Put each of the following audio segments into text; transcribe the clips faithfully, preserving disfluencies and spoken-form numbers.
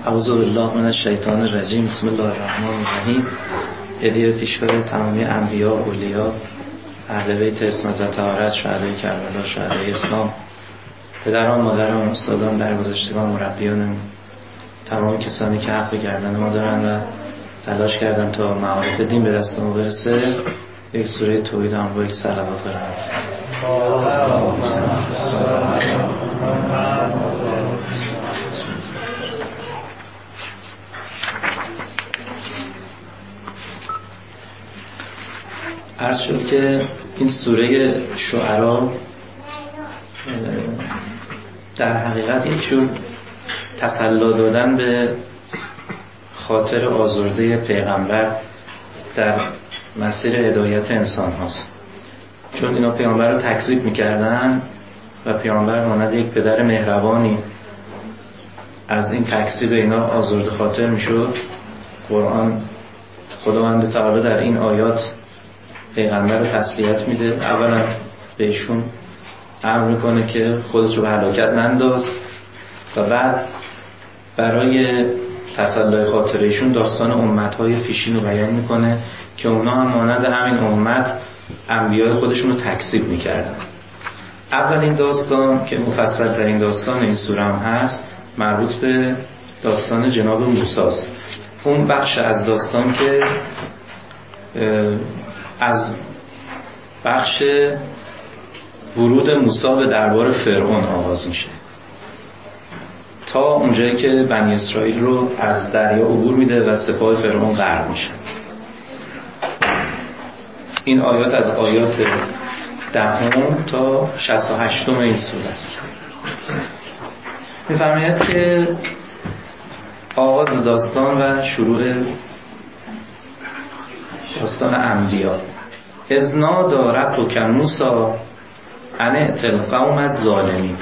اعوذ بالله من الشیطان الرجیم. بسم الله الرحمن الرحیم. هدیه پیشوا تمامی انبیا و اولیا، اهل بیت عصمت و طهارت، شهدای کربلا، شهدای اسلام، پدران، مادران، استادان، درگذشتگان، مربیان، تمام کسانی که حق به گردن ما دارن و تلاش کردن تا معارف دین به دست ما برسه، یک سوره توحید هم با یک صلوات برن. عرض شد که این سوره شعرا در حقیقت یک جور تسلی دادن به خاطر آزرده پیغمبر در مسیر هدایت انسان هاست. چون اینا پیغمبر رو تکذیب میکردن و پیغمبر مانند یک پدر مهربانی از این تکذیب اینا آزرده خاطر میشد. قرآن خداوند تعالی در این آیات پیغمبر رو تسلیت میده. اولا بهشون امر میکنه که خودش رو به هلاکت ننداز و بعد برای تسلی خاطرشون داستان امتهای پیشین رو بیان میکنه که اونا هم مانند همین امت انبیای خودشون رو تکذیب میکردن. اولین داستان که مفصل ترین داستان این سوره هم هست مربوط به داستان جناب موسی است. اون بخش از داستان که از بخش ورود موسی به دربار فرعون آغاز میشه تا اونجایی که بنی اسرائیل رو از دریا عبور میده و سپاه فرعون غرق میشه. این آیات از آیات دهم تا شصت و هشتم این سوره است. می‌فرماید که آغاز داستان و شروع داستان انبیا. اذ نادی ربک موسی ان ائت القوم الظالمین.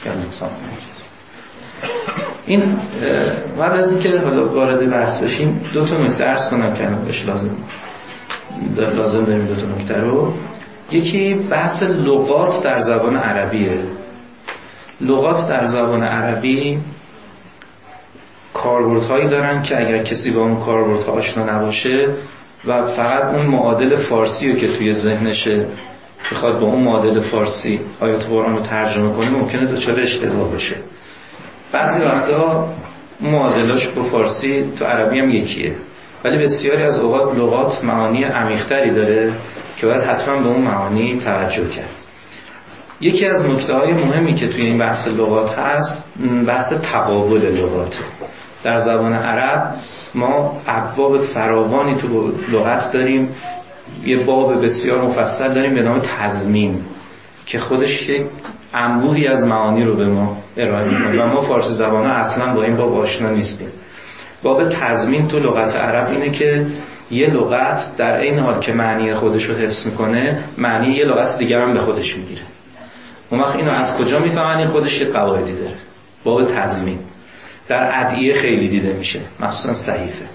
این بعد از اینکه حالا وارد بحث بشیم دو تا نکته عرض کنم که بهش لازم لازم داریم. دو تا نکته رو، یکی بحث لغات در زبان عربیه. لغات در زبان عربی کاربردهایی دارن که اگر کسی با اون کاربردها آشنا نباشه و فقط اون معادل فارسی رو که توی ذهنشه بخواد با اون معادل فارسی آیات قرآن رو ترجمه کنه ممکنه دچار اشتباه بشه. بعضی وقتا معادلاش با فارسی تو عربی هم یکیه، ولی بسیاری از اوقات لغات معانی عمیق‌تری داره که باید حتما به اون معانی توجه کرد. یکی از نکته‌های مهمی که توی این بحث لغات هست بحث تقابل لغات. در زبان عرب ما ابواب فراوانی تو لغت داریم. یه باب بسیار مفصل داریم به نام تضمین که خودش یک انبوهی از معانی رو به ما ارائه می‌کنه و ما فارسی زبان‌ها اصلا با این باب آشنا نیستیم. باب تضمین تو لغت عرب اینه که یه لغت در این حال که معنی خودش رو حفظ می‌کنه معنی یه لغت دیگر هم به خودش می‌گیره. اون وقت اینو از کجا می‌فهمن؟ خودش یه قواعدی داره. باب تضمین در ادعیه خیلی دیده میشه، مخصوصا صحیفه.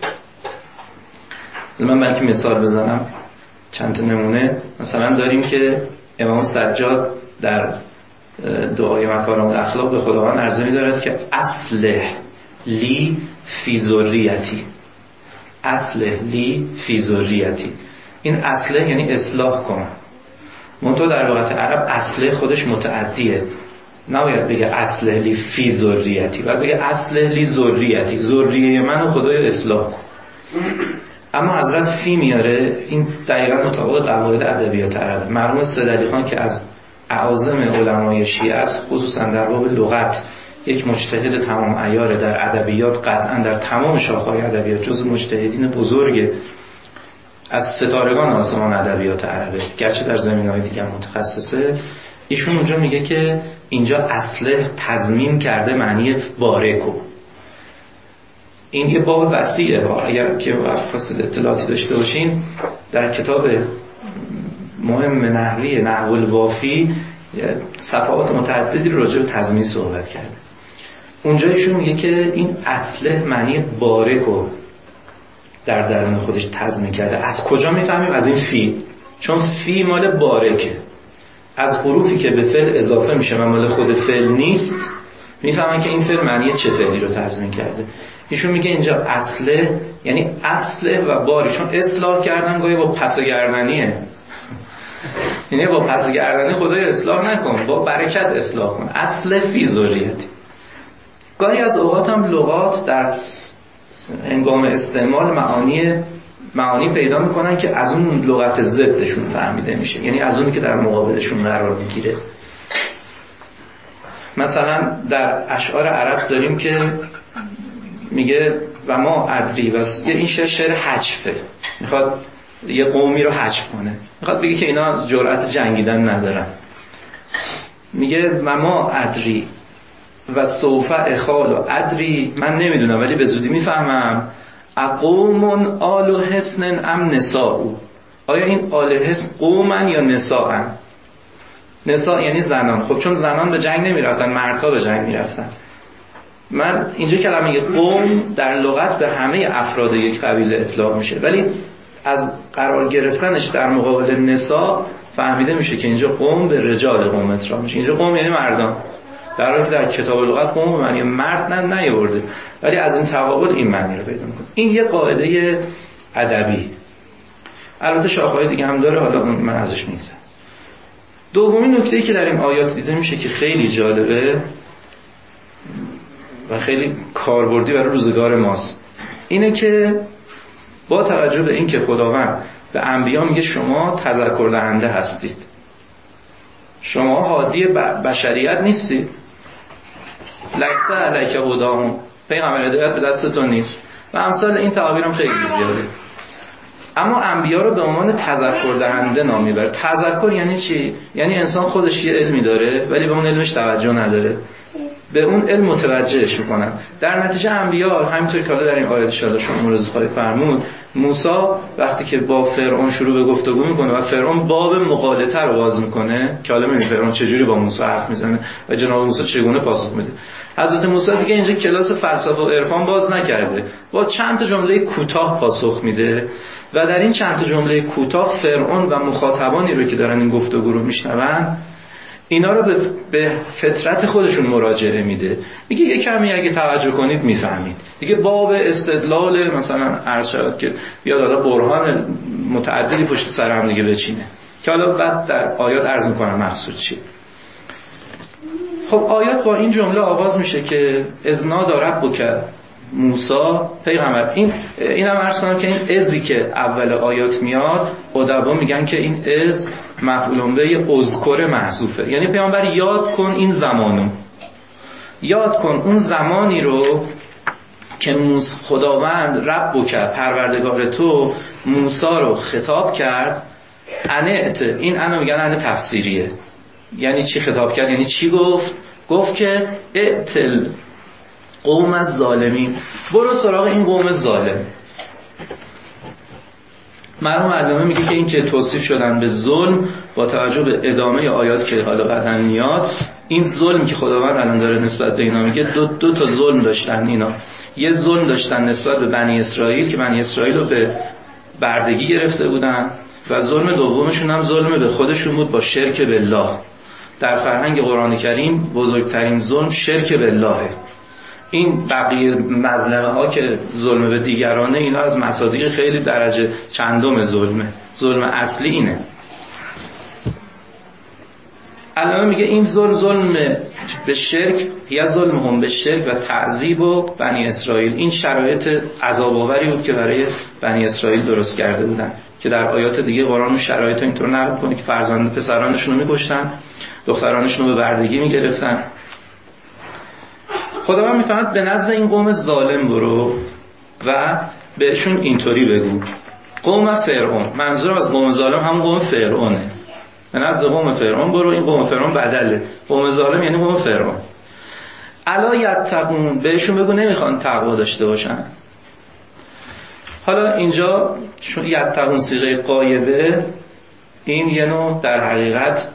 من بلکه مثال بزنم چند تا نمونه. مثلا داریم که امام سجاد در دعای مکارم الاخلاق به خداوند عرضه می‌دارد که اصلح لی فی ذریتی، اصلح لی فی ذریتی. این اصلح یعنی اصلاح کن. منتها در لغت عرب اصلح خودش متعدیه، نباید بگه اصلح لی فی ذریتی، باید بگه اصلح لی ذریتی، ذریه منو خدای اصلاح کن. اما حضرت فی میاره، این دقیقاً مطابق قواعد ادبیات عربه. مرحوم سید علی خان که از اعاظم علمای شیعه است، خصوصا در باب لغت یک مجتهد تمام عیار در ادبیات، قطعاً در تمام شاخه‌های ادبیات جز مجتهدین بزرگ از ستارگان آسمان ادبیات عربه، گرچه در زمینه‌های دیگه متخصصه. ایشون اونجا میگه که اینجا اصله تضمین کرده معنی بارکو. این یه باب وسیعه. اگر که فاصله اطلاعاتی داشته باشین در کتاب مهم نحوی نحو الوافی صفحات متعددی راجع به تضمین صحبت کرده. اونجا ایشون میگه که این اصله معنی بارکو در درون خودش تضمین کرده. از کجا میفهمیم؟ از این فی، چون فی مال بارکه. از حروفی که به فعل اضافه میشه و مال خود فعل نیست میفهمن که این فعل معنی چه فعلی رو تضمین کرده. ایشون میگه اینجا اصله یعنی اصله و باری، چون اصلاح کردن گاهی با پس گردنیه، یعنی با پس گردنی خدای اصلاح نکن، با برکت اصلاح کن. اصل فی ذریتی. گاهی از اوقات هم لغات در هنگام استعمال معانی معانی پیدا میکنن که از اون لغت ضدشون فهمیده میشه، یعنی از اونی که در مقابلشون قرار میگیره. مثلا در اشعار عرب داریم که میگه و ما ادری، و این شعر شعر حجفه، میخواد یه قومی رو حجف کنه، میخواد بگه که اینا جرأت جنگیدن ندارن. میگه و ما ادری و سوف اخال و ادری، من نمیدونم ولی به زودی میفهمم، اقوم آل حسن ام نساء، آیا این آل حسن قومن یا نساءن؟ نساء یعنی زنان. خب چون زنان به جنگ نمیرفتن، مردها به جنگ میرفتن. من اینجا کلمه قوم در لغت به همه افراد یک قبیله اطلاق میشه، ولی از قرار گرفتنش در مقابل نساء فهمیده میشه که اینجا قوم به رجال قوم اطلاق میشه. اینجا قوم یعنی مردان، در حالی که در کتاب لغت قوم معنی مرد نه نیورده، ولی از این تقابل این معنی رو پیدا میکنه. این یه قاعده ادبی. البته شاخه‌های دیگه هم داره، حالا اون من ازش میگذرم. دومین نکته‌ای که در این آیات دیده میشه که خیلی جالبه و خیلی کاربردی برای روزگار ماست، اینه که با توجه به این که خداوند به انبیا میگه شما تذکر دهنده هستید، شما هادی بشریت نیستید، لکسه علیک هداهم، پیغمبر هدایت به دستتون نیست و امثال این تعابیر هم خیلی زیاده. اما انبیا رو به عنوان تذکر دهنده نام میبره. تذکر یعنی چی؟ یعنی انسان خودش یه علمی داره ولی به اون علمش توجه نداره، به اون علم متوجهش میکنن. در نتیجه انبیا همینطور که حالا در این آیات ان شاء الله شما مرزقای فرمود، موسی وقتی که با فرعون شروع به گفتگو میکنه و فرعون باب مغالطه رو باز میکنه که حالا میبینید فرعون چجوری با موسی حرف میزنه و جناب موسی چگونه پاسخ میده. حضرت موسی دیگه اینجا کلاس فلسفه و عرفان باز نکرده، با چند تا جمله کوتاه پاسخ میده و در این چند تا جمله کوتاه فرعون و مخاطبانی رو که دارن این گفتگو رو میشنون اینا رو به, به فطرت خودشون مراجعه میده. میگه یه کمی اگه توجه کنید میفهمید. دیگه باب استدلال مثلا عرض شد که بیاد حالا برهان متعددی پشت سر هم دیگه بچینه که حالا بعد در آیات عرض میکنم مقصود چیه. خب آیات با این جمله آغاز میشه که اذنا دارب بکر موسی پیغمبر. این اینم عرض کنم که این ازی که اول آیات میاد ادبا میگن که این از مفعول به اذکر محذوفه، یعنی پیامبر یاد کن این زمانو، یاد کن اون زمانی رو که موسی خداوند رب کرد پروردگار تو موسی رو خطاب کرد. انعت، این انا میگن انه تفسیریه، یعنی چی خطاب کرد؟ یعنی چی گفت؟ گفت که ائتل قوم از ظالمین، برو سراغ این قوم ظالم. مرحوم علامه میگه که این که توصیف شدن به ظلم با توجه به ادامه آیات که حالا بعداً میاد، این ظلم که خداوند الان داره نسبت به اینا میگه دو, دو تا ظلم داشتن اینا. یه ظلم داشتن نسبت به بنی اسرائیل که بنی اسرائیل رو به بردگی گرفته بودن و ظلم دومشون هم ظلم به خودشون بود با شرک بالله. در فرهنگ قرآن کریم بزرگترین ظلم شرک بالله. این بقیه مظلمه ها که ظلم به دیگرانه، اینا از مصادیق خیلی درجه چندم ظلمه. ظلم اصلی اینه. علامه میگه این ظلم ظلم به شرک یا ظلم هم به شرک و تعذیب و بنی اسرائیل. این شرایط عذاب آوری بود که برای بنی اسرائیل درست کرده بودن که در آیات دیگه قرآن شرایط اینطور نقل کنه که فرزند پسرانشون رو میکشتن، دخترانشون رو به بردگی میگرفتن. خداوند میفهمد به نزد این قوم ظالم برو و بهشون اینطوری بگو. قوم فرعون، منظورم از قوم ظالم همون قوم فرعونه. به نزد قوم فرعون برو، این قوم فرعون بدله. قوم ظالم یعنی قوم فرعون. الا یتقون، بهشون بگو نمیخوان تقوا داشته باشن. حالا اینجا چون یتقون صیغه غایبه، این یه نوع در حقیقت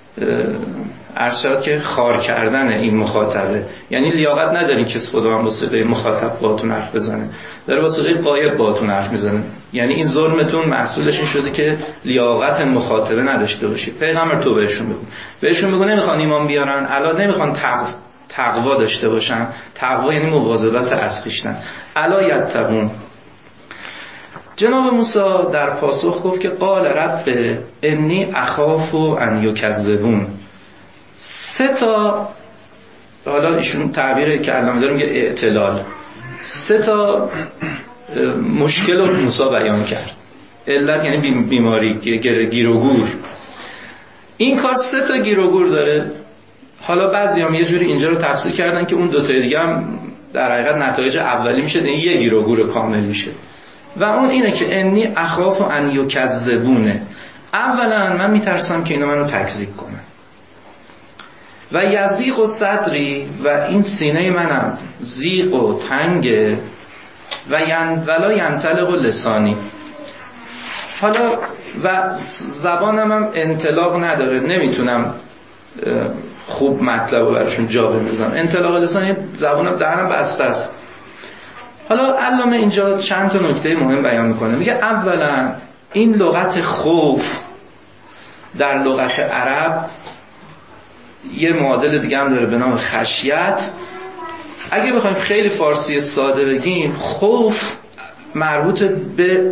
ارشاد که خار کردن این مخاطبه، یعنی لیاقت ندارین که خداوند با صیغه مخاطب باهاتون حرف بزنه، داره با صیغه غایب باهاتون حرف میزنه. یعنی این ظلمتون محصولش این شده که لیاقت مخاطبه نداشته باشید. پیغمبر تو بهشون بگو، بهشون بگو نمیخوان ایمان بیارن، الان نمیخوان تقوا تقوا داشته باشن. تقوا یعنی مواظبت از خویشتن. الا یتقون. جناب موسی در پاسخ گفت که قال رب انی اخاف ان یکذبون. سه تا، حالا ایشون تعبیر که علامه داره میگه اعتلال، سه تا مشکل رو موسی بیان کرد. علت یعنی بیماری، گیر و گور. این کار سه تا گیر و گور داره. حالا بعضی هم یه جوری اینجا رو تفسیر کردن که اون دوتای دیگه هم در حقیقت نتایج اولی میشه، این یه گیر و گور کامل میشه. و اون اینه که انی اخاف ان یکذبونه. اولا من میترسم که اینا منو تکذیب کنن. و یضیق و صدری، و این سینه منم زیق و تنگه. و ین ولا ینطلق لسانی. حالا و زبانم هم انطلاق نداره، نمیتونم خوب مطلب رو براشون جا بندازم. انطلاق لسانی، زبانم دهنم بسته است. حالا علامه اینجا چند تا نکته مهم بیان میکنه. میگه اولا این لغت خوف در لغت عرب یه معادل دیگه هم داره به نام خشیت. اگه بخوایم خیلی فارسی ساده بگیم، خوف مربوط به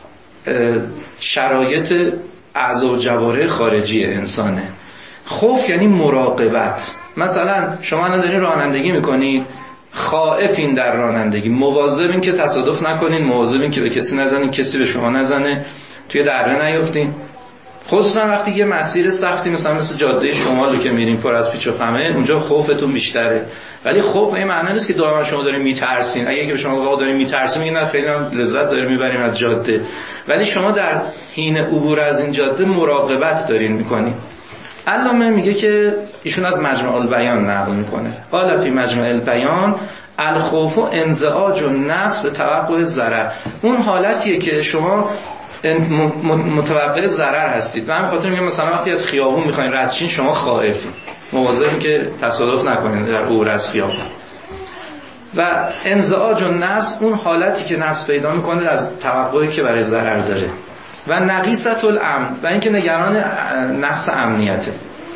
شرایط اعضا و جوارح خارجی انسانه. خوف یعنی مراقبت. مثلا شما الان دارین رانندگی میکنید، خائفین در رانندگی، مواظبین که تصادف نکنین، مواظبین که به کسی نزنین، کسی به شما نزنه، توی دره نیفتین. خصوصا وقتی یه مسیر سختی مثلا مثل جاده شمال که میرین پر از پیچ و خمه، اونجا خوفتون بیشتره. ولی خوف این معنی نیست که دائما شما دارین میترسین. اگه که شما واقعا دارین میترسین، میگن نه خیلی هم لذت داریم میبریم از جاده، ولی شما در حین عبور از این جاده مراقبت دارین میکنین. علامه میگه که ایشون از مجمع البیان نقل میکنه، قال فی مجمع البیان الخوف و انزعاج و نفس به توقع ضرر. اون حالتیه که شما متوقع ضرر هستید. و همین خاطر میگم مثلا وقتی از خیابون میخواین رد شین، شما خائفید، مواظبین که تصادف نکنید در عبور از خیابون. و انزعاج و نفس اون حالتی که نفس پیدا میکنه از توقعی که برای ضرر داره. و نقیصة الامن، و اینکه نگران نقص امنیته.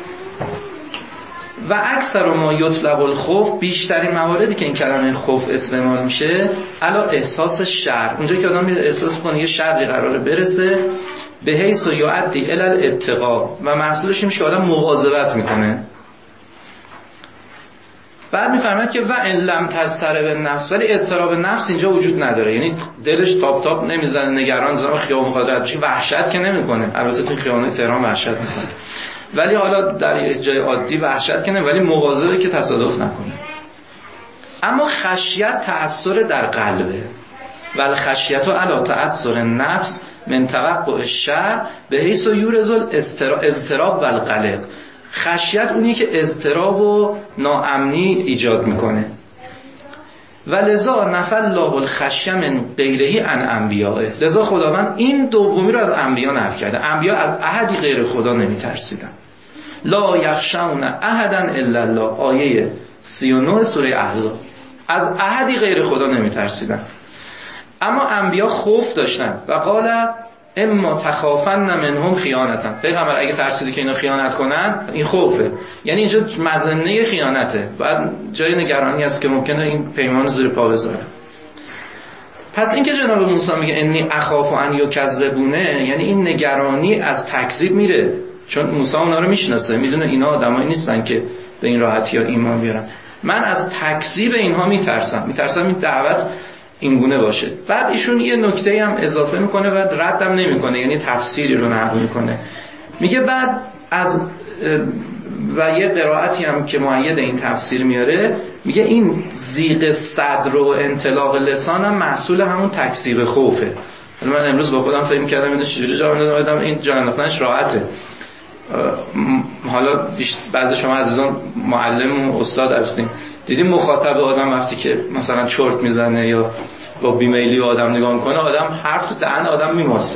و اکثر ما یطلق الخوف، بیشترین مواردی که این کلمه خوف استعمال میشه علا احساس شر، اونجا که آدم احساس میکنه یه شری قراره برسه، به حیث و یعدی الی الاتقا، و محصولش این میشه که آدم مواظبت میکنه. بعد میفرماید که و ان لم تضطرب النفس، ولی اضطراب نفس اینجا وجود نداره، یعنی دلش تاپ تاپ نمیزنه، نگران زمان خیابون میخواد رد بشه، وحشت که نمیکنه. البته تو خیابون تهران وحشت میکنه، ولی حالا در یه جای عادی وحشت کنه، ولی مواظبه که تصادف نکنه. اما خشیت تأثیر در قلبه. ول خشیت علی تأثیر نفس من توقع الشر به حیث یورز الاضطراب و القلق. خشیت اونی که اضطراب و ناامنی ایجاد میکنه. و لذا نفی الله الخشیه من غیره عن انبیائه، لذا خداوند این دومی رو از انبیا نفی کرده. انبیا از احدی غیر خدا نمیترسیدن. لا یخشون احدا الا الله، آیه سی و نه سوره احزاب. از احدی غیر خدا نمیترسیدن. اما انبیا خوف داشتن. و قال اما تخافن منهم خیانتا، پیغمبر اگه ترسیدی که اینا خیانت کنن، این خوفه، یعنی اینجا مظنه خیانته، بعد جای نگرانی است که ممکنه این پیمان زیر پا بذاره. پس این که جناب موسی میگه انی اخاف ان یکذبونه، یعنی این نگرانی از تکذیب میره، چون موسی اونا رو میشناسه، میدونه اینا آدمایی نیستن که به این راحتی ها ایمان بیارن. من از تکذیب اینها میترسم، میترسم این دعوت اینگونه باشه. بعد ایشون یه نکته هم اضافه میکنه و ردم نمیکنه، یعنی تفسیری رو نقل میکنه. میگه بعد از و یه قرائتی هم که مؤید این تفسیر میاره، میگه این ضیق صدر و انطلاق لسان هم محصول همون تکذیب خوفه. من امروز با خودم فکر کردم اینو چجوری جا بندازم، این جا انداختنش راحته. حالا بعضی شما عزیزان معلم و استاد هستین، دیدیم مخاطب آدم وقتی که مثلا چرت میزنه یا با بیمیلی و آدم نگاه میکنه، آدم حرف تو دهن آدم میماسه.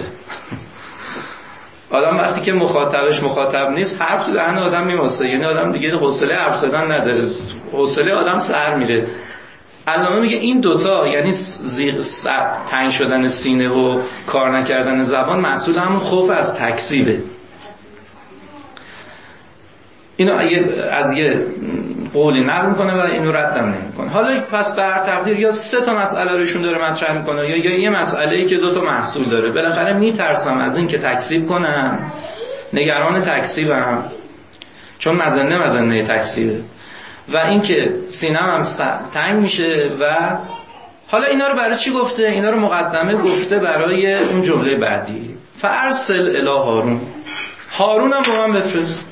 آدم وقتی که مخاطبش مخاطب نیست، حرف تو دهن آدم میماسه، یعنی آدم دیگه حوصله حرف زدن نداره، حوصله آدم سر میره. علامه میگه این دوتا، یعنی تنگ شدن سینه و کار نکردن زبان، محصول همون خوف از تکذیبه. اینا از یه قولی نقل میکنه و اینو ردم نمیکنه. حالا پس به هر تقدیر یا سه تا مسئله رو ایشون داره مطرح میکنه یا یا یه مسئله‌ای که دو تا محصول داره. بالاخره میترسم از این که تکذیب کنم، نگران تکذیبم، چون مزنه مزنه تکذیبه و اینکه سینه‌م هم تنگ میشه. و حالا اینا رو برای چی گفته؟ اینا رو مقدمه گفته برای اون جمله بعدی، فارسل الی هارون، هارون هم با من بفرست.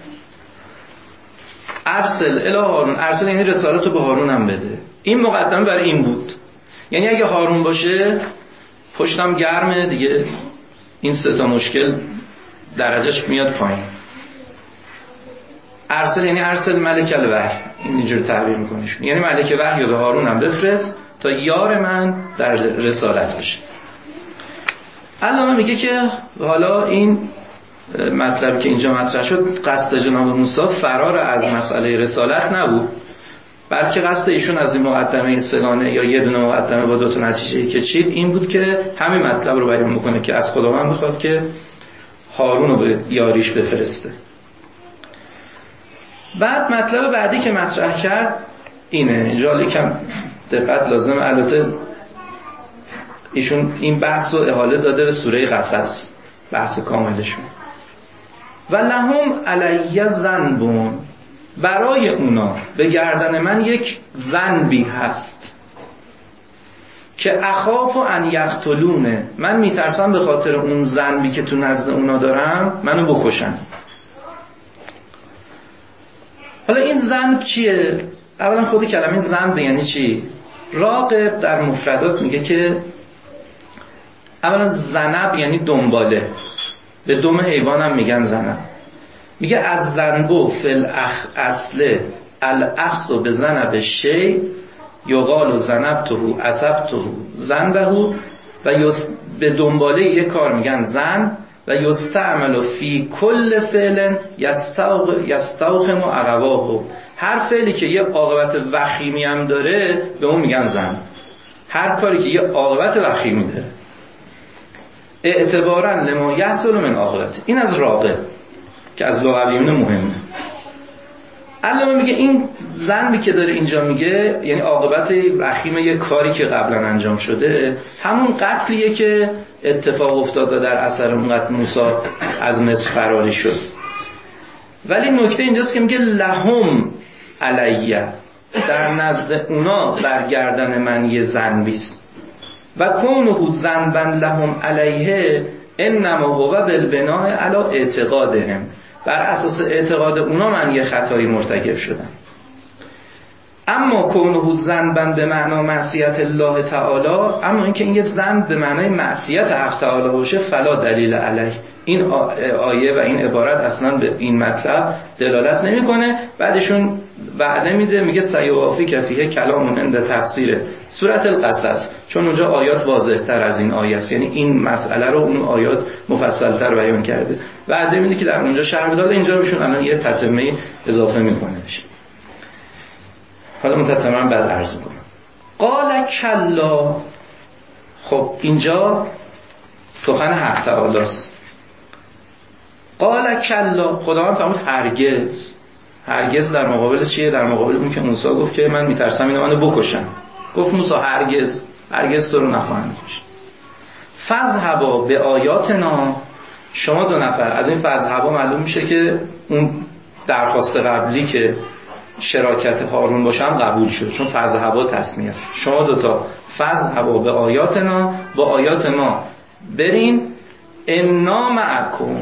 ارسل الی هارون، ارسل یعنی رسالت رو به هارون هم بده. این مقدمه برای این بود، یعنی اگه هارون باشه پشتم گرمه دیگه، این سه تا مشکل درجهش میاد پایین. ارسل یعنی ارسل ملک الوحی، این اینجوری تعبیر میکنه، یعنی ملک وحی رو به هارون هم بفرست تا یار من در رسالت بشه. علامه میگه که حالا این مطلبی که اینجا مطرح شد قصد جناب موسی فرار از مسئله رسالت نبود، بلکه قصد ایشون از این مقدمه سگانه یا یه دونه مقدمه با دو تا نتیجه‌ای که چید این بود که همین مطلب رو بیان بکنه که از خداوند بخواد که هارون رو به یاریش بفرسته. بعد مطلب بعدی که مطرح کرد اینه، اینجا یکم دقت لازم. البته ایشون این بحث رو احاله داده به سوره قصص، بحث کاملشون. و لهم علی ذنبون، برای اونا به گردن من یک ذنبی هست که اخاف ان یقتلونه، من میترسم به خاطر اون ذنبی که تو نزد اونا دارم منو بکشن. حالا این ذنب چیه؟ اولا خود کلمه ذنب یعنی چی؟ راغب در مفردات میگه که اولا ذنب یعنی دنباله، به دم حیوان هم میگن ذنب. میگه از ذنبو فل اخ اصله الاخص به ذنب شی یقال ذنبته عصبته ذنبه و یس، به دنباله یک کار میگن ذنب و یستعمل فی کل فعل یستوخم عقباه، هر فعلی که یه عاقبت وخیمی هم داره به اون میگن ذنب. هر کاری که یه عاقبت وخیمی داره اعتباراً لما یحصل من عاقبت، این از راغب که از لغویون مهمه. علامه میگه این ذنبی که داره اینجا میگه یعنی عاقبت وخیم یک کاری که قبلا انجام شده، همون قتلیه که اتفاق افتاد و در اثر اون قتل موسی از مصر فراری شد. ولی نکته اینجاست که میگه لهم علیه، در نزد اونا برگردن من یه ذنبیست. و کونه ذنبا لهم علیه انما هو بالبناء علی اعتقادهم، بر اساس اعتقاد اونا من یه خطایی مرتکب شدم. اما کونه ذنبا به معنی معصیت الله تعالی، اما اینکه این یه ذنب به معنای معصیت حق تعالی باشه فلا دلیل علیه، این آیه و این عبارت اصلا به این مطلب دلالت نمیکنه. بعدشون وعده میده، میگه سیوافی کفیه کلام عند تفسیر سورة القصص، چون اونجا آیات واضح تر از این آیه است، یعنی این مسئله رو اون آیات مفصل تر بیان کرده. وعده میده که در اونجا شرح بده، اینجا بهشون الان یه تتمه اضافه میکنه بشه. حالا متتمم بعد عرض میکنم. قال کلا، خب اینجا سخن حق تعالی است. قال کلا، خداوند فرمود هرگز. هرگز در مقابل چیه؟ در مقابل اون که موسی گفت که من میترسم اینا منو بکشن، گفت موسی هرگز هرگز تو رو نخواهند کشت. فذهبا به آیاتنا، شما دو نفر از این فذهبا معلوم میشه که اون درخواست قبلی که شراکت هارون باشم قبول شد، چون فذهبا تسنیه است. شما دوتا فذهبا به آیاتنا، با آیات ما برین، انا معکم،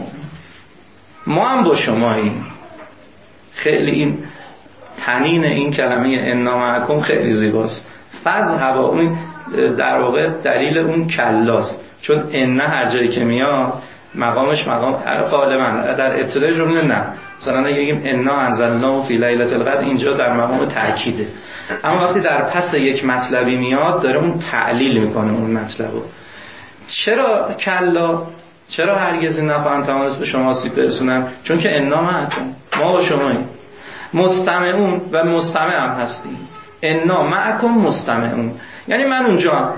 ما هم با شماییم. خیلی این تنین این کلمه انا معکم خیلی زیباست. فذهبا اون در واقع دلیل اون کلاست، چون انا هر جایی که میاد مقامش مقام غالبا در ابتدای جمله نه، مثلا اگه بگیم انا انزلناه فی لیلة القدر اینجا در مقام تأکیده، اما وقتی در پس یک مطلبی میاد داره اون تعلیل میکنه اون مطلبو. چرا کلا؟ چرا هرگز این نخواهند توانست به شما آسیب برسونن؟ چون که انا معکم، ما با شماییم. مستمعون و مستمع هم هستیم. انا معکم مستمعون، یعنی من اونجا،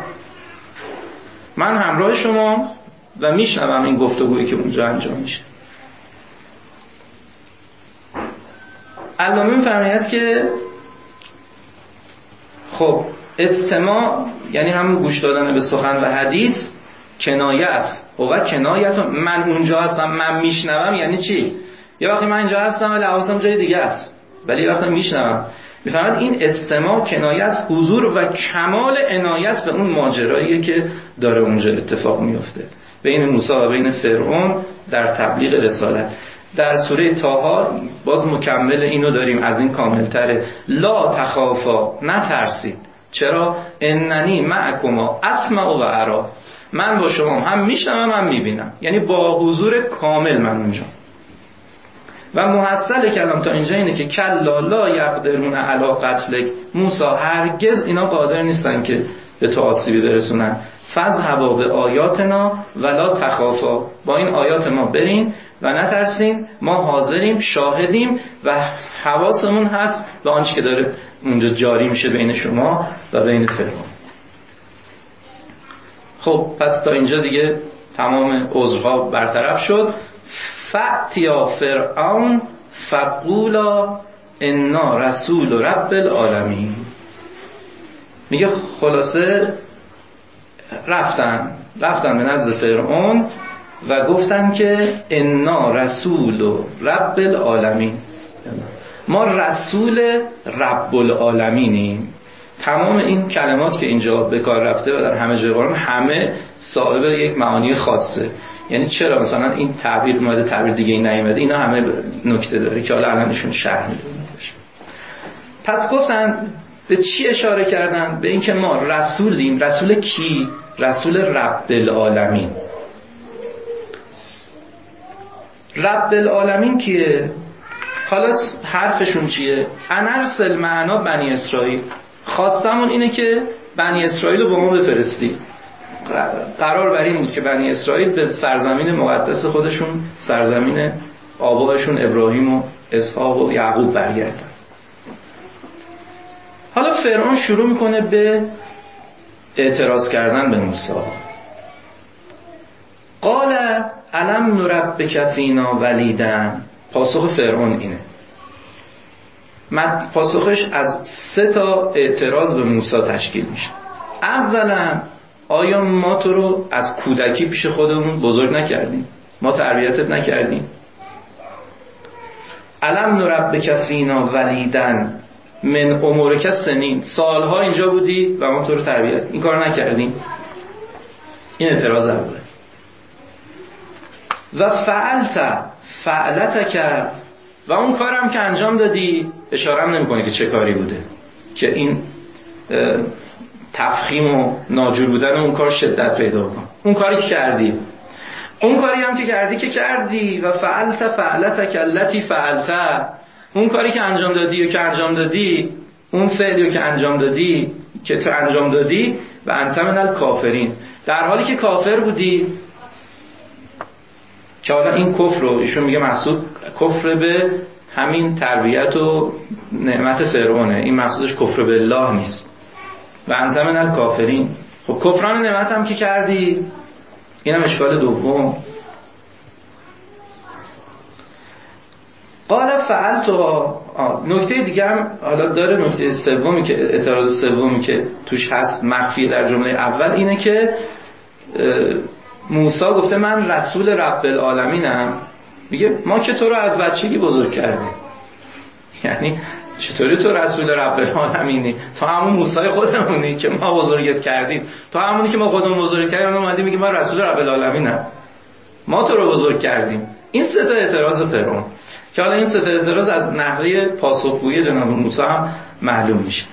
من همراه شما و میشنوم این گفتگویی که اونجا انجام میشه. علامه می‌فرماید که خب استماع یعنی همون گوش دادن به سخن و حدیث کنایه است. و کنایت من اونجا هستم من میشنوم یعنی چی؟ یه وقتی من اینجا هستم ولی حواسم جای دیگه است، ولی یه وقتی میشنوم. میفهمید این استماع کنایه از حضور و کمال عنایت به اون ماجراییه که داره اونجا اتفاق میفته بین موسی و بین فرعون در تبلیغ رسالت. در سوره طه باز مکمل اینو داریم، از این کاملتره. لا تخافا، نترسید. چرا؟ اننی معکما اسمع و ارا، من با شما هم میشنوم هم میبینم، یعنی با حضور کامل من اونجا. و محصل کلام تا اینجا اینه که کلا لا یقدرون علی قتلک، موسی هرگز اینا قادر نیستن که به تو آسیبی برسونن. فذهبا به آیاتنا ولا تخافا، با این آیات ما برین و نترسین، ما حاضریم شاهدیم و حواسمون هست به آنچه که داره اونجا جاری میشه بین شما و بین فرعون. خب پس تا اینجا دیگه تمام عذرها برطرف شد. فأتیا فرعون فقولا انا رسول رب العالمین. میگه خلاصه رفتن رفتن به نزد فرعون و گفتن که انا رسول رب العالمین، ما رسول رب العالمینیم. تمام این کلمات که اینجا به کار رفته و در همه جای قرآن همه صاحب یک معانی خاصه. یعنی چرا مثلا این تعبیر اومده تعبیر دیگه این نیامده، اینا همه نکته داره که حالا الان ایشون شرح میدونه. پس گفتن به چی اشاره کردن؟ به اینکه ما رسولیم. رسول کی؟ رسول رب العالمین. رب العالمین کیه؟ حالا حرفشون چیه؟ انرسل معنا بنی اسرائیل، خواستمون اینه که بنی اسرائیل رو به ما بفرستی. قرار بر این بود که بنی اسرائیل به سرزمین مقدس خودشون، سرزمین آبایشون ابراهیم و اسحاق و یعقوب برگردن. حالا فرعون شروع میکنه به اعتراض کردن به موسی. قال الم نربک فینا ولیدا. پاسخ فرعون اینه. پاسخش از سه تا اعتراض به موسی تشکیل میشه. اولا، آیا ما تو رو از کودکی پیش خودمون بزرگ نکردیم؟ ما تربیتت نکردیم؟ الم نربک فینا ولیدا من عمرک سنین، سالها اینجا بودی و ما تو رو تربیت این کار نکردیم؟ این اعتراض اوله. و فعلت فعلتک، و اون کارم که انجام دادی اشاره هم نمی‌کنی که چه کاری بوده که این تفخیم و ناجور بودن اون کار شدت پیدا کن. اون کاری که کردی، اون کاری هم که کردی که کردی. و فعلت فعلتک التی فعلت، اون کاری که انجام دادی و که انجام دادی، اون فعلی که انجام دادی که تو انجام دادی و انت من الکافرین، در حالی که کافر بودی. که حالا این کفر رو ایشون میگه محسوب کفر به همین تربیت و نعمت فرعونه، این مقصودش کفر بالله نیست. و انت من الکافرین، خب کفران نعمت هم که کردی. این هم اشکال دوم. قال فعلتها. نکته دیگه هم حالا داره، نکته سومی که اعتراض سومی که توش هست مخفی در جمله اول اینه که موسی گفته من رسول رب العالمینم. میگه ما که تو رو از بچگی بزرگ کردیم. یعنی چطوری تو رسول رب العالمینی؟ تو همون موسی خودمونی که ما بزرگت کردیم، تو همونی که ما خودمون بزرگ کردیم اومدی میگی ما رسول رب العالمینم، ما تو رو بزرگ کردیم. این سه تا اعتراض فرعون که حالا این سه تا اعتراض از نحوه پاسخگویی جناب موسی هم معلوم میشه.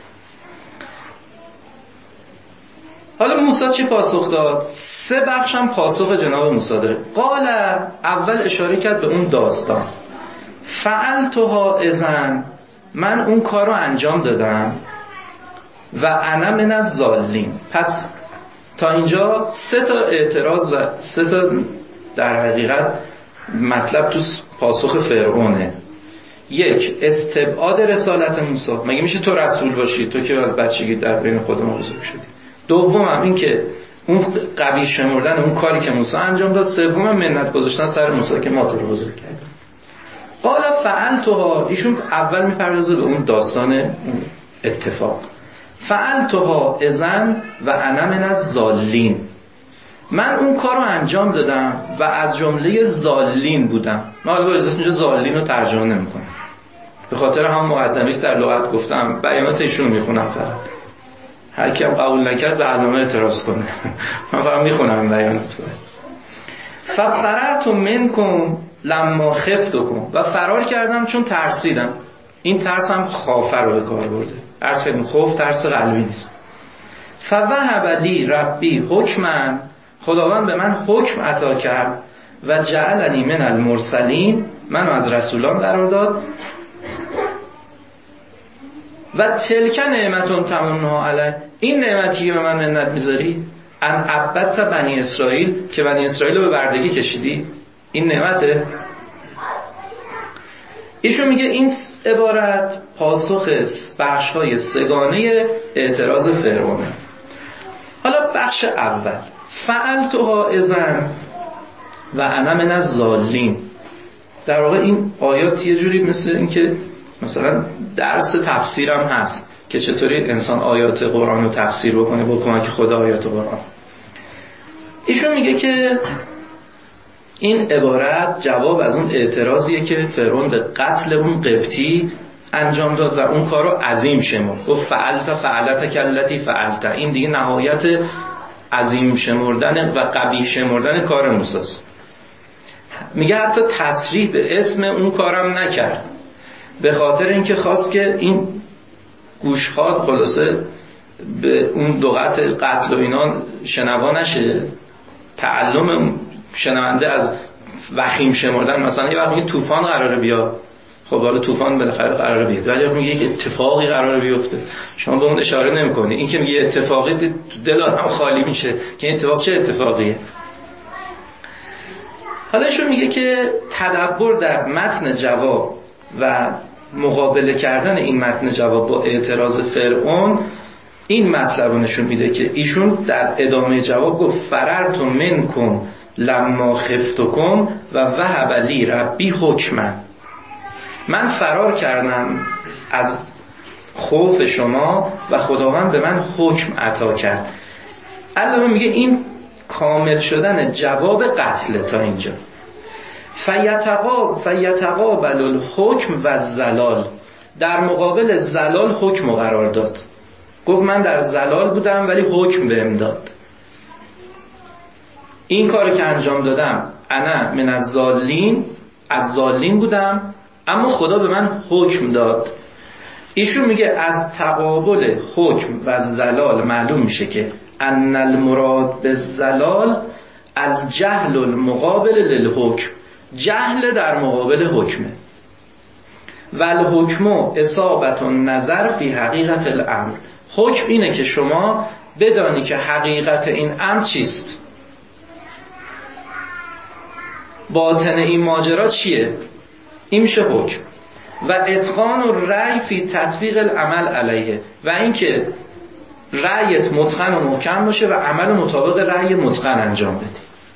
حالا موسی چی پاسخ داد؟ سه بخش هم پاسخ جناب موسی داره. قال، اول اشاره کرد به اون داستان. فعلتها اذن، من اون کار رو انجام دادم. و انا من الضالین. پس تا اینجا سه تا اعتراض و سه تا در حقیقت مطلب تو پاسخ فرعونه. یک، استبعاد رسالت موسی، مگه میشه تو رسول باشی تو که از بچگی در بین خودمون بزرگ شدی. دوم هم این که اون قبیح شمردن اون کاری که موسی انجام داد. سوم هم منت گذاشتن سر موسی که ما تو رو بزرگ کردیم. قال فعلتها، ایشون اول میپردازه به اون داستان اون اتفاق. فعلتها اذن و انا من الضالین، من اون کار رو انجام دادم و از جمله ضالین بودم. من حالا باید اینجا ضالین رو ترجمه نمی کنم، به خاطر هم مقدمه که در لغت گفتم بیانات ایشون رو میخونم، فقط هر کی هم قبول نکرد به علامه اعتراض کنه. من فقط میخونم بیانات رو. ففررت منکم لما خفتکم، و فرار کردم چون ترسیدم. این ترس هم خوف رو به کار برده، عرض کردیم خوف ترس قلبی نیست. فوهب لی ربی حکما، خداوند به من حکم عطا کرد و جعلنی من المرسلین، منو از رسولان قرار داد. و تلک نعمتون تمنها علی، این نعمتی که به من منت میذاری، ان عبدت بنی اسرائیل، که بنی اسرائیل رو به بردگی کشیدی، این نعمته. ایشون میگه این عبارت پاسخ بخش‌های سگانه اعتراض فرعونه. حالا بخش اول، فعلتها اذن و انا من الضالین، در واقع این آیات یه جوری مثل این که مثلا درس تفسیرم هست که چطوری انسان آیات قرآن رو تفسیر بکنه با کمک خدا آیات قرآن. ایشون میگه که این عبارت جواب از اون اعتراضیه که فرعون به قتل اون قبطی انجام داد و اون کارو عظیم شمرد. گفت فعلت فعلت کلتی فعلت، این دیگه نهایت عظیم شمردن و قبیح شمردن کار موسی است. میگه حتی تصریح به اسم اون کارم نکرد، به خاطر اینکه خواست که این گوشخواد خلاصه به اون دو قتل قتل و اینا شنوا نشه، تعلم شنونده از وخیم شمردن. مثلا یه وقت میگه طوفان قراره بیاد، خب حالا طوفان بالاخره قراره بیاد، ولی وقت میگه یک اتفاقی قراره بیفته، شما به اون اشاره نمی‌کنی. این که میگه اتفاقی، دل آدم خالی میشه که این اتفاق چه اتفاقیه. حالا ایشون میگه که تدبر در متن جواب و مقابله کردن این متن جواب با اعتراض فرعون این مطلب رو نشون میده که ایشون در ادامه جواب گفت فررت منکم لما خفتکم و وهب لی ربی حکما، من فرار کردم از خوف شما و خداوند به من حکم عطا کرد. علاوه میگه این کامل شدن جواب قتل تا اینجا. فیتقاب فیتقابل الحکم و زلال، در مقابل زلال حکم قرار داد. گفت من در زلال بودم ولی حکم بهم داد. این کاری که انجام دادم انا من الضالین، از ضالین بودم اما خدا به من حکم داد. ایشون میگه از تقابل حکم و زلال معلوم میشه که ان المراد بالزلال الجهل المقابل للحکم، جهل در مقابل حکمه. و الحکم اصابت النظر فی حقیقت الامر، حکم اینه که شما بدانی که حقیقت این امر چیست، باطن این ماجرا چیه، این میشه حکم. و اتقان و رأی فی تطبیق العمل علیه، و اینکه رأیت متقن و محکم باشه و عمل مطابق رأی متقن انجام بدی.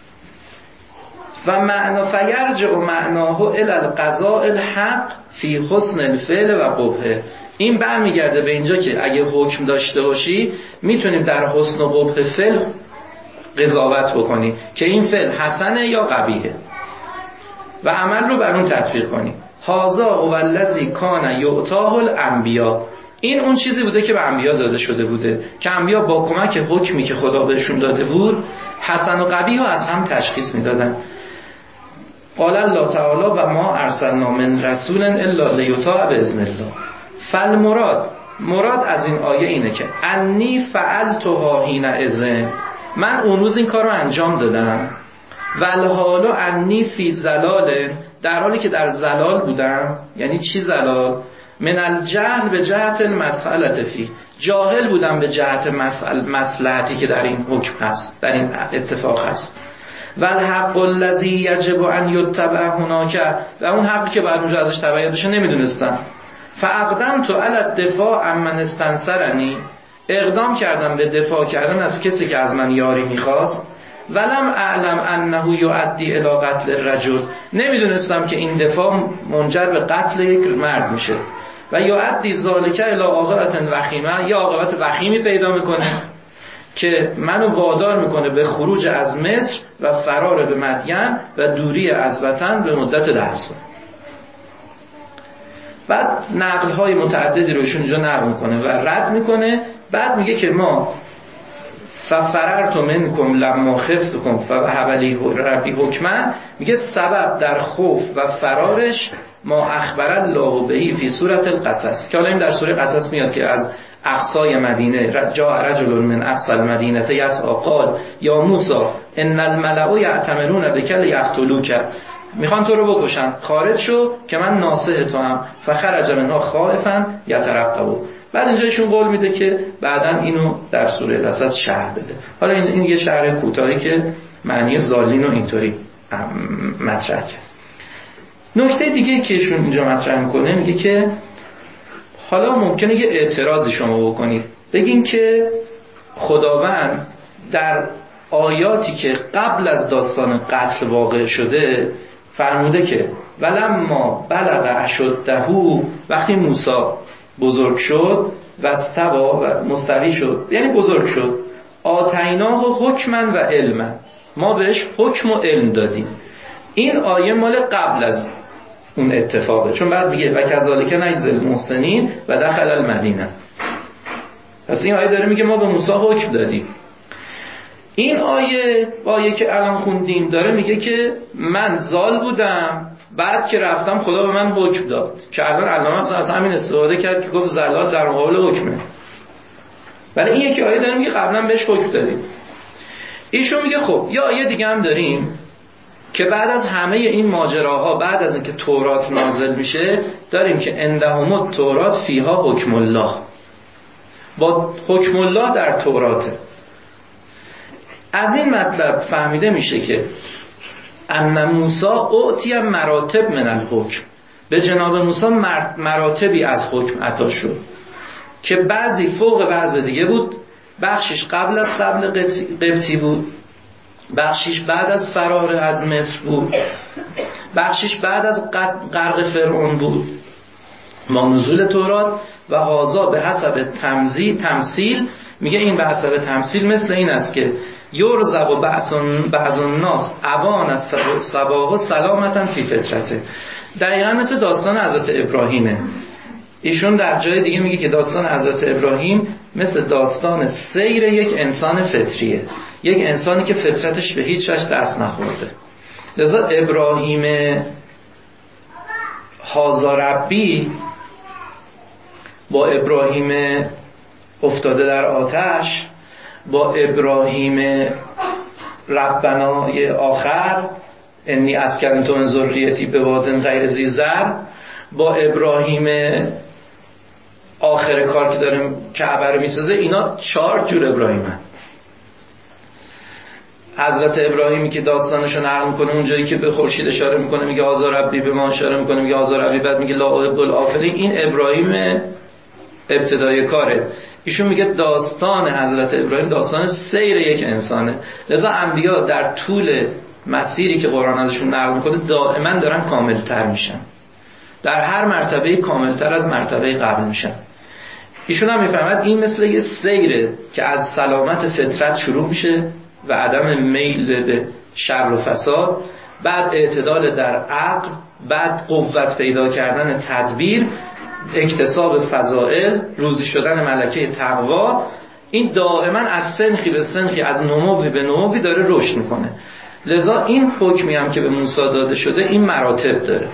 و معنا فیرجع و معناه الی القضاء الحق فی حسن الفعل و قبحه، این برمیگرده به اینجا که اگه حکم داشته باشی میتونیم در حسن و قبح فعل قضاوت بکنی که این فعل حسنه یا قبیحه و عمل رو بر اون تطبیق کنی. هذا هو الذی کان یؤتاه الانبیا، این اون چیزی بوده که به انبیا داده شده بوده که انبیا با کمک حکمی که خدا بهشون داده بود حسن و قبیح رو از هم تشخیص میدادن. قال الله تعالی و ما ارسلنا من رسول الا لیطاع باذن الله. فالمراد، مراد از این آیه اینه که انی فعلتها حینئذ، من اون روز این کار رو انجام دادم. والحال انی فی زلال، در حالی که در زلال بودم. یعنی چی زلال؟ من الجهل به جهت المسئله فی، جاهل بودم به جهت مصلحتی که در این حکم هست، در این اتفاق هست. والحق الذی یجب ان یتبع هناک، و اون حقی که باید اونجا ازش تبعیت بشه نمیدونستم. فاقدمت علی الدفاع عمن استنصرنی، اقدام کردم به دفاع کردن از کسی که از من یاری میخواست. ولم اعلم انه یؤدی الی قتل الرجل، نمیدونستم که این دفاع منجر به قتل یک مرد میشه. و یعدی ذالک الی عاقبت وخیمه، یا عاقبت وخیمی پیدا میکنه که منو وادار میکنه به خروج از مصر و فرار به مدین و دوری از وطن به مدت ده سال. بعد نقل های متعددی رو ایشون اینجا نقل میکنه و رد میکنه. بعد میگه که ما ففررت منکم لما خفتکم فوهب لی ربی حکما، میگه سبب در خوف و فرارش ما اخبر الله به فی سورة القصص، که حالا این در سوره قصص میاد که از اقصای مدینه جاء رجل من اقصى المدینه یسعی قال یا موسی ان الملأ یأتمرون بک لیقتلوک، میخوان تو رو بکشن، خارج شو که من ناصح تو ام. فخرج منها خائفا یترقب. بعد اینجا ایشون قول میده که بعداً اینو در سوره قصص شرح بده. حالا این, این یه شرح کوتاهی که معنی ضالین رو اینطوری مطرح کرد. نکته دیگه که ایشون اینجا مطرح میکنه میگه که حالا ممکنه یه اعتراضی شما بکنید، بگین که خداوند در آیاتی که قبل از داستان قتل واقع شده فرموده که ولما بلغ اشده، وقتی موسی بزرگ شد و استوا و مستوی شد یعنی بزرگ شد، آتیناه حکما و علما، ما بهش حکم و علم دادیم. این آیه مال قبل از اون اتفاقه، چون بعد میگه و کذالک نجزی المحسنین و دخل المدینه. پس این آیه داره میگه ما به موسی حکم دادیم. این آیه آیه که الان خوندیم داره میگه که من زال بودم، بعد که رفتم خدا به من حکم داد، که الان علامه مثلا از همین استفاده کرد که گفت زلال در مقابل حکمه. ولی این یکی آیه داره میگه قبلا بهش حکم دادیم. ایشون میگه خب یا آیه دیگه هم داریم که بعد از همه این ماجراها، بعد از اینکه تورات نازل میشه، داریم که عندهم التورات فیها حکم الله، با حکم الله در توراته. از این مطلب فهمیده میشه که ان موسی اعطی مراتب من الحکم، به جناب موسی مراتبی از حکم عطا شد که بعضی فوق بعض دیگه بود، بخشش قبل از قبل قبطی بود، بخشش بعد از فرار از مصر بود، بخشش بعد از غرق فرعون بود ما نزول تورات. و هازا به حسب تمثیل تمثیل میگه این به حسب تمثیل مثل این است که یرزق و بعض الناس اوان از صباه و سلامتا فی فطرته. دقیقا مثل داستان حضرت ابراهیمه. ایشون در جای دیگه میگه که داستان حضرت ابراهیم مثل داستان سیر یک انسان فطریه، یک انسانی که فطرتش به هیچ وجه دست نخورده. لذا ابراهیم هازا ربی با ابراهیم افتاده در آتش، با ابراهیم ربنای آخر انی اسکنت من ذریتی بواد غیر ذی زرع، با ابراهیم آخر کار که داره کعبه رو میسازه، اینا چهار جور ابراهیمن. حضرت ابراهیمی که داستانشو نقل میکنه اونجایی که به خورشید اشاره میکنه میگه آزا ربی، به ما اشاره میکنه میگه آزا ربی، بعد میگه لا احب الافلین، این ابراهیم ابتدای کاره. ایشون میگه داستان حضرت ابراهیم داستان سیر یک انسانه. لذا انبیا در طول مسیری که قرآن ازشون نقل میکنه دائما دارن کاملتر میشن، در هر مرتبه کاملتر از مرتبه قبل میشن. ایشون هم میفهمد این مثل یه سیره که از سلامت فطرت شروع میشه و عدم میل به شر و فساد، بعد اعتدال در عقل، بعد قوت پیدا کردن تدبیر، اکتساب فضائل، روزی شدن ملکه تقوا. این دائما از سنخی به سنخی، از نموی به نموی داره رشد میکنه. لذا این حکمی هم که به موسی داده شده این مراتب داره.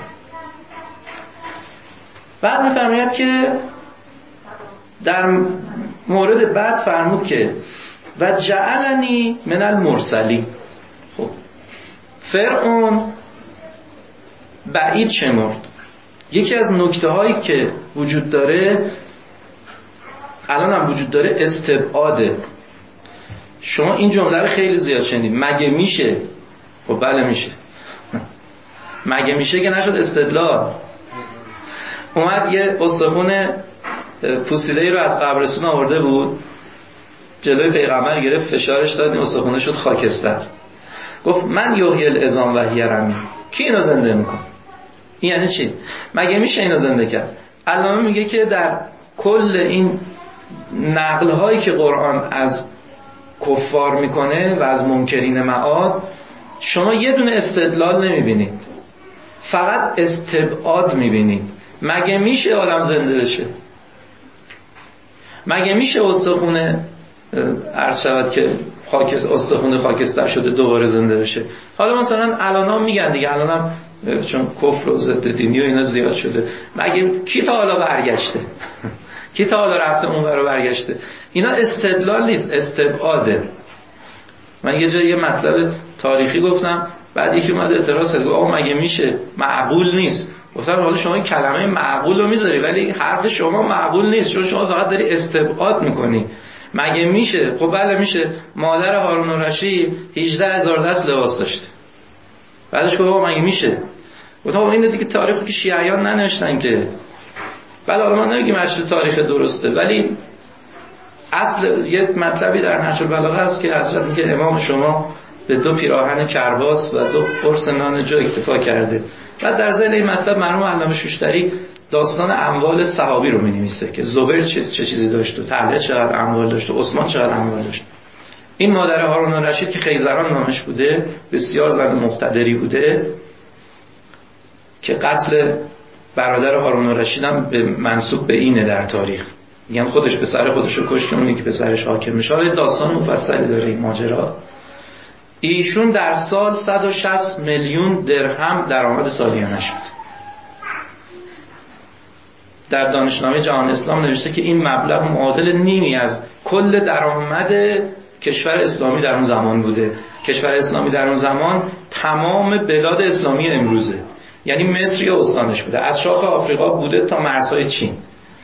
بعد میفرماید که در مورد بعد فرمود که و جعلنی من المرسلی. خب فرعون بعید شمرد. یکی از نکته هایی که وجود داره الان هم وجود داره استبعاده. شما این جمله رو خیلی زیاد شنید، مگه میشه؟ خب بله میشه. مگه میشه که نشد استدلال. اومد یه استخون پوسیده‌ای رو از قبرستون آورده بود جلوی پیغمبر گرفت، فشارش داد، این استخونه شد خاکستر. گفت من یحیی العظام و هی رمیم. کی اینو زنده میکنه؟ این یعنی چی؟ مگه میشه اینو زنده کرد؟ علامه میگه که در کل این نقل هایی که قرآن از کفار میکنه و از منکرین معاد شما یه دونه استدلال نمیبینید، فقط استبعاد میبینید. مگه میشه آدم زنده بشه؟ مگه میشه استخونه عرض شود که خاکس استخونه خاکستر شده دوباره زنده بشه؟ حالا مثلا الان میگن دیگه، الان هم چون کفر و ضد دینی و اینا زیاد شده، مگه کی تا حالا برگشته؟ کی تا حالا رفته اون ور برگشته؟ اینا استدلال نیست، استبعاده. من یه جایی یه مطلب تاریخی گفتم، بعد یکی اومد اعتراض کرد، آقا مگه میشه؟ معقول نیست. گفتم حالا شما این کلمه معقول رو میذاری ولی حرف شما معقول نیست، چون شما فقط داری استبعاد میکنی. مگه میشه؟ خب بله میشه. مادر هارون الرشید هجده هزار دست لباس داشت، بعدش گفت آقا مگه میشه؟ گفتم این دیگه تاریخی که شیعیان ننوشتن که. بله حالا من نمیگم اصل تاریخ درسته، ولی اصل یه مطلبی در نهج البلاغه هست که حضرت میگه امام شما به دو پیراهن کرباس و دو قرص نان جو اکتفا کرده. و در ذیل این مطلب مرحوم علامه شوشتری داستان اموال صحابی رو می‌نویسه که زبیر چه, چه چیزی داشت و طلحه چقدر اموال داشت و عثمان چقدر اموال داشت. این مادر هارون الرشید که خیزران نامش بوده، بسیار زن مقتدری بوده که قتل برادر هارون الرشید هم به منسوب به اینه در تاریخ. میگن خودش به سر خودش رو کشت، اونی که به سرش حاکم میشه. حالا داستان مفصلی داره این ماجرا. ایشون در سال صد و شصت میلیون درهم درآمد سالیانه شد. در دانشنامه جهان اسلام نوشته که این مبلغ معادل نیمی از کل درآمد کشور اسلامی در اون زمان بوده. کشور اسلامی در اون زمان تمام بلاد اسلامی امروزه، یعنی مصر یا استانش بوده، از شاخ آفریقا بوده تا مرزهای چین.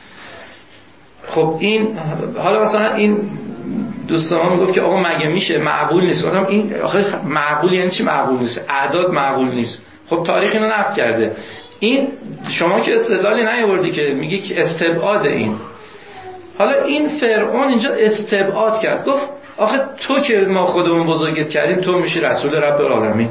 خب این حالا مثلا این دوست ما میگفت که آقا مگه میشه؟ معقول نیست. گفتم این آخه معقول یعنی چی معقول نیست؟ اعداد معقول نیست. خب تاریخ اینو نقد کرده. این شما که استدلالی نیاوردی که میگی که استبعاد این. حالا این فرعون اینجا استبعاد کرد، گفت آخه تو که ما خودمون بزرگت کردیم تو میشی رسول رب العالمین.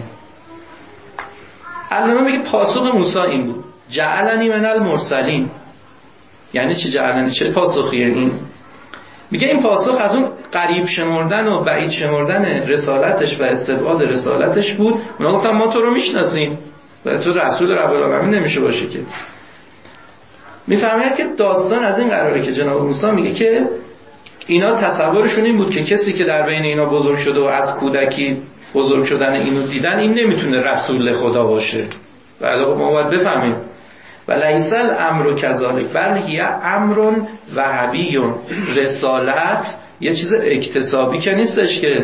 علامه میگه پاسخ موسی این بود، جعلنی من المرسلین. یعنی چی جعلنی؟ چه پاسخیه این؟ میگه این پاسخ از اون قریب شمردن و بعید شمردن رسالتش و استبعاد رسالتش بود. اونا گفتن ما تو رو میشناسیم و تو رسول رب العالمین نمیشه باشه که. میفهمید که داستان از این قراره که جناب موسی میگه که اینا تصورشون این بود که کسی که در بین اینا بزرگ شده و از کودکی بزرگ شدن اینو دیدن، این نمیتونه رسول خدا باشه. ولی ما باید بفهمیم و لیس الامر کذالک بل هی امر وهبی. رسالت یه چیز اکتسابی که نیستش، که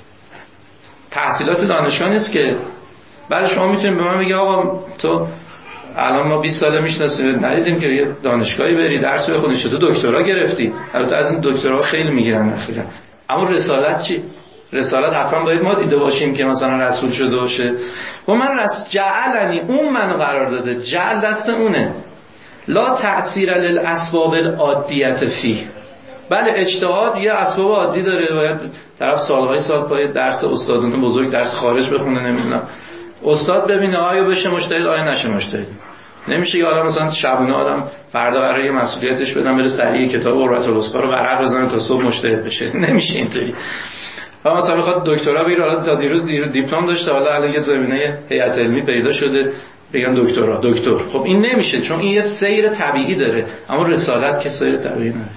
تحصیلات دانشگاه نیست که. بعد شما میتونید به من بگید آقا تو الان ما بیست ساله میشناسیم، ندیدیم که یه دانشگاهی بری درس بخونی، شده دکترا گرفتی. البته از این دکترا خیلی میگیرن اخیراً. اما رسالت چی؟ رسالت حتما باید ما دیده باشیم که مثلا رسول شده باشه. و من رس جعلنی، اون منو قرار داده، جعل دست اونه. لا تأثیر للاسباب العادیت فیه. بله اجتهاد یه اسباب عادی داره، باید طرف سالهای سال پای درس استادونه بزرگ درس خارج بخونه، نمیدونم استاد ببینه آیا بشه مجتهد آیا نشه مجتهد. نمیشه که حالا مثلا شبونه آدم فردا برای مسئولیتش بدن بره سریع کتاب قربت الاسقا رو ورق بزنه تا صبح مجتهد بشه. نمیشه اینطوری. حالا مثلا میخواد دکترا بگیره، حالا تا دیروز دیپلم داشته، حالا الان یه زمینه هیئت علمی پیدا شده بگن دکترا دکتر. خب این نمیشه، چون این یه سیر طبیعی داره. اما رسالت که سیر طبیعی نداره.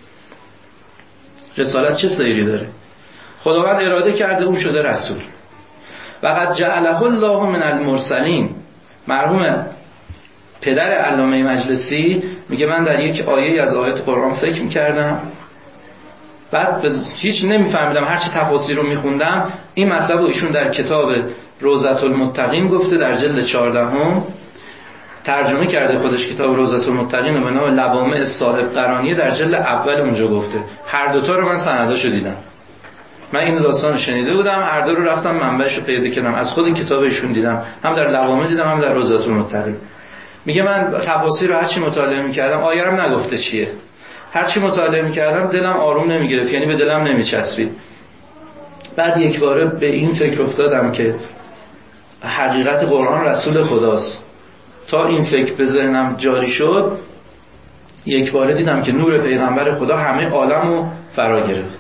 رسالت چه سیری داره؟ خداوند اراده کرده اون شده رسول. وقد جعله الله من المرسلین. مرحوم پدر علامه مجلسی میگه من در یک آیه از آیات قرآن فکر میکردم، بعد هیچ نمیفهمیدم، هرچی تفاسیر رو میخوندم این مطلب رو ایشون در کتاب روضة المتقین گفته، در جلد چهاردهم ترجمه کرده خودش کتاب روضة المتقین به نام لوامع صاحب قرانیه، در جلد اول اونجا گفته. هر دوتا رو من سنداشو دیدم، من این داستان شنیده بودم، هر دو رو رفتم منبعش رو پیدا کردم، از خود این کتاب ایشون دیدم، هم در لوامع دیدم هم در روضة المتقین. میگه من تفاسیر رو هرچی مطالعه میکردم، آیه رو نگفته چیه، هرچی مطالعه میکردم دلم آروم نمیگرفت، یعنی به دلم نمیچسبید. بعد یک باره به این فکر افتادم که حقیقت قرآن رسول خداست. تا این فکر به ذهنم جاری شد یک باره دیدم که نور پیغمبر خدا همه عالم رو فرا گرفت.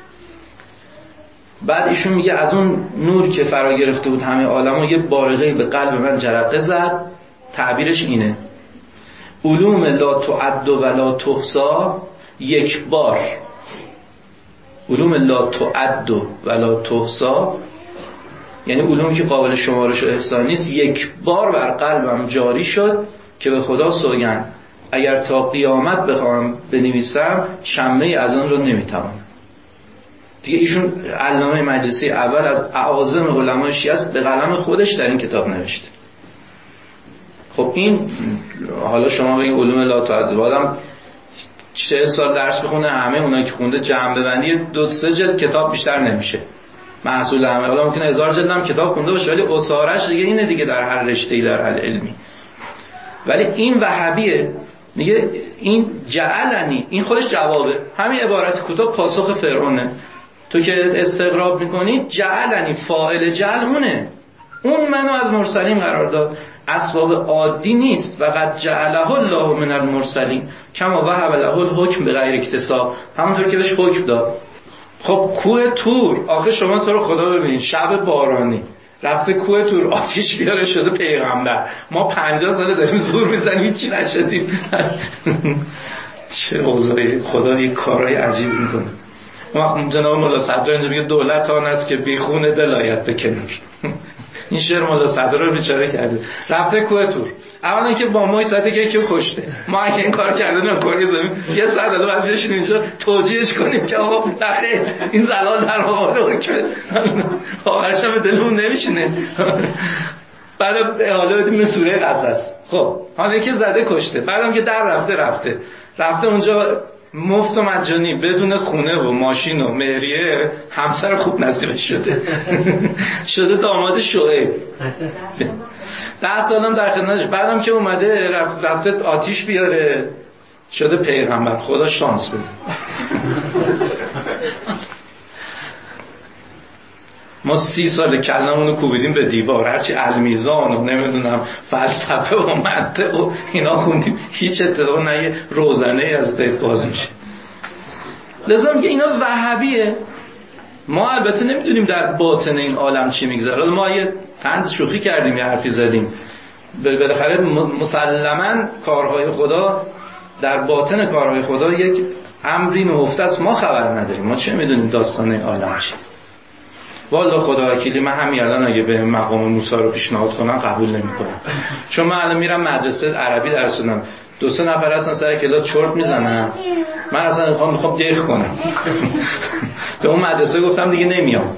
بعد ایشون میگه از اون نور که فرا گرفته بود همه عالم رو، یه بارقه به قلب من جرقه زد. تعبیرش اینه: علوم لا تعد و لا تحصا، یک بار علوم لا تعد و لا تحصا، یعنی علومی که قابل شمارش و احصا نیست، یک بار بر قلبم جاری شد که به خدا سوگند اگر تا قیامت بخوام بنویسم شمه از آن رو نمیتوانم. دیگه ایشون علامه مجلسی اول از اعاظم علمای شیعه است، به قلم خودش در این کتاب نوشته. خب این حالا شما بگید علوم لا تعد، آدم چهل سال درس بخونه همه اونایی که خونده جمع ببندی دو سه جلد کتاب بیشتر نمیشه محصول همه. حالا ممکنه هزار جلد هم کتاب خونده باشه ولی اسارش دیگه اینه دیگه در هر رشته‌ای در هر علمی. ولی این وهابیه میگه این جعلنی، این خودش جوابه، همین عبارت کوتاه پاسخ فرعونه. تو که استغراب میکنی جعلنی فاعل جعل اونه، اون منو از مرسلین قرار داد، اسباب عادی نیست. و قد جعله الله من المرسلین کما وهب له الحکم بغیر اکتساب، همونطور که بهش حکم داد. خب کوه تور، آخه شما تو رو خدا ببینید، شب بارانی رفته کوه تور آتیش بیاره شده پیغمبر، ما پنجاه ساله داریم زور میزنیم هیچی نشدیم. چه اوضاعی، خدا یک کارهای عجیب میکنه. وقت جناب مولا صدر اینجا میگه دولت آن است که بی خون دل آید به کنار. این شعر مولا صدر رو بیچاره کرده، رفته کوه تور. اولا که با ما ساعته که کیو کشته، ما اگه این کار کردیم کاری زمین یه ساعت داده بعد بشین اینجا توجیهش کنیم که آقا نخیر این زلال در آقا که آخرش هم دلمون نمیشینه. بعد حالا بدیم سوره قصص. خب حالا که زده کشته، بعدم که در رفته رفته رفته اونجا مفت و مجانی بدون خونه و ماشین و مهریه، همسر خوب نصیبش شده. شده داماد شعیب، ده سالم در خدمتش. بعدم که اومده رفته آتیش بیاره شده پیغمبر. خدا شانس بده. ما سی سال کلمونو کوبیدیم به دیوار، هرچی المیزان و نمیدونم فلسفه و منطق و اینا خوندیم، هیچ اتفاق نه یه روزنه از دید باز میشه. لذا میگه اینا وهابیه. ما البته نمیدونیم در باطن این عالم چی میگذره. ما یه طنز شوخی کردیم، یه حرفی زدیم، بالاخره مسلماً کارهای خدا در باطن کارهای خدا یک امری نهفته است، ما خبر نداریم، ما چه میدونیم داستان این عالم چی. والله خدا وکیلی من همین الان اگه به مقام موسی رو پیشنهاد کنم قبول نمیکنم، چون من الان میرم مدرسه عربی درس میدم، دو سه نفر هستن سر کلاس چرت میزنن، من اصلا میخوام میخوام دق کنم. به اون مدرسه گفتم دیگه نمیام.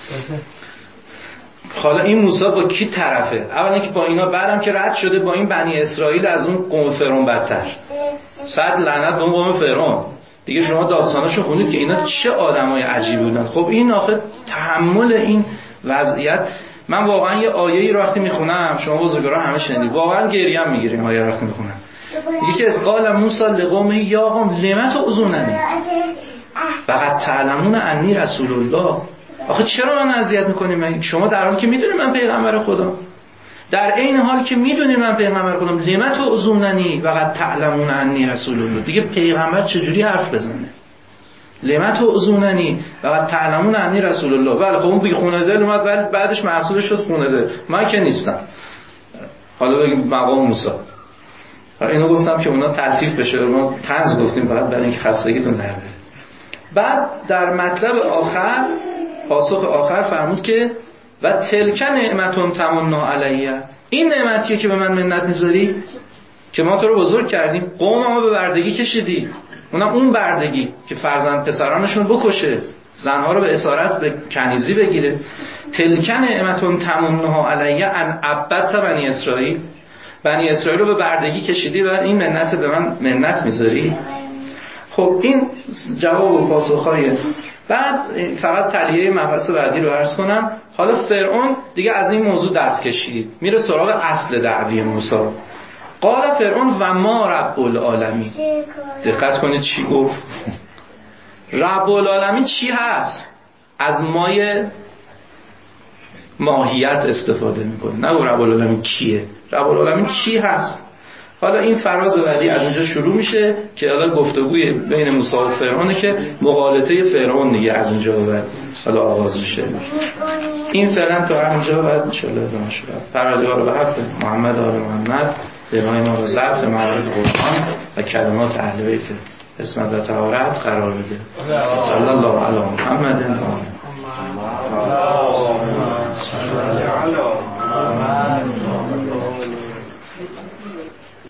حالا این موسی با کی طرفه؟ اولا که با اینا، بعدم که رد شده با این بنی اسرائیل از اون قوم فرعون بدتر. صد لعنت به اون قوم فرعون. دیگه شما داستاناشو خوندید که اینا چه آدمای عجیبی بودن. خب این آخه تحمل این وضعیت، من واقعا یه آیه‌ای رو وقتی میخونم، شما بزرگوارا همه شنیدید، واقعا گریم میگیریم آیه رو وقتی میخونم. یکی از قال موسی لقومه یا قوم لم تعظوننی فقط تعلمون انی رسول الله. آخه چرا من اذیت میکنیم؟ شما در حالی که میدونید من پیغمبر خدا، در این حال که میدونید من پیغمبر خودم، لم تعظوننی فقط تعلمون انی رسول الله. دیگه پیغمبر چجوری حرف بزنه؟ لم تعظوننی فقط تعلمون انی رسول الله. ولی خب اون بی خونه دل اومد، ولی بعدش محصول شد خونه دل. من که نیستم. حالا بگیم مقام موسی. اینو گفتم که اونا تلطیف بشه، ما طنز گفتیم بعد برای اینکه خستگیتون در بره. بعد در مطلب آخر، پاسخ آخر فرمود که و تلک نعمتون تمنا علیه، این نعمتیه که به من منت میذاری که ما تو رو بزرگ کردیم، قوم ما به بردگی کشیدی، اونم اون بردگی که فرزند پسرانشون بکشه، زنها رو به اسارت به کنیزی بگیره. تلک نعمتون تمنا علیه ان عبدت بنی اسرائیل، بنی اسرائیل رو به بردگی کشیدی و این منت به من منت میذاری. خب این جواب و پاسخ‌های. بعد فقط تلیه مبحث بعدی رو عرض کنم. حالا فرعون دیگه از این موضوع دست کشید، میره سراغ اصل دعوی موسی. قال فرعون و ما رب العالمین. دقت کنید چی گفت. رب العالمین چی هست؟ از مای ماهیت استفاده میکنه، نه رب العالمین کیه. رب العالمین چی هست؟ حالا این فراز بعدی از اونجا شروع میشه که حالا گفتگوی بین موسی و فرعونه که مغالطه فرعون دیگه از اونجا بعد حالا آغاز میشه. این فعلا تا همینجا، بعد ان شاء الله ادامه شد. پروردگار به حق محمد و آل محمد دلهای ما رو ضبط موارد قرآن و کلمات اهل بیت اسمت و طهارت قرار بده. صلی الله علی محمد و آله.